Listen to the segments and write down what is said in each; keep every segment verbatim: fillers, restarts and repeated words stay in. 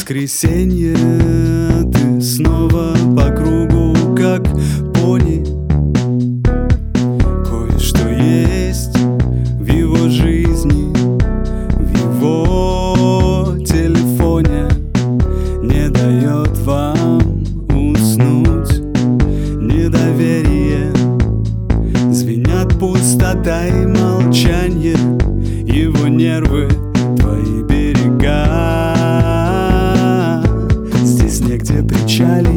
воскресенье, ты снова по кругу, как пони. Кое-что есть в его жизни, в его телефоне, не дает вам уснуть. Недоверие, звенят пустота и молчание, его нервы, твои берега. Здесь негде причалить.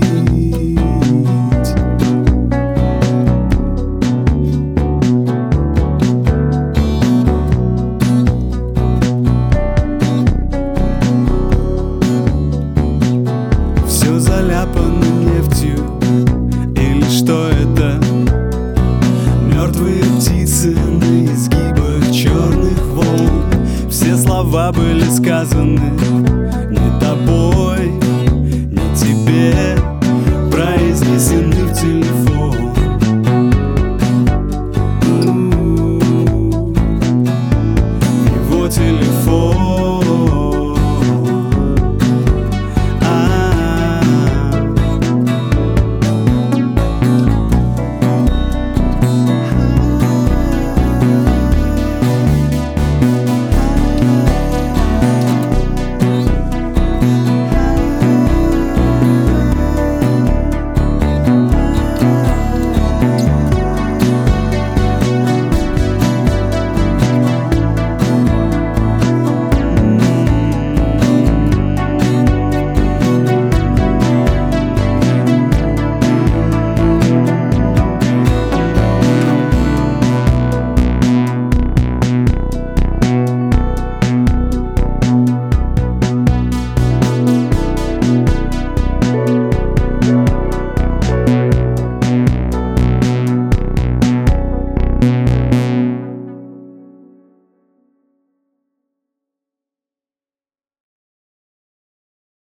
Все заляпано нефтью, или что это? Мертвые птицы на изгибах черных волн. Все слова были сказаны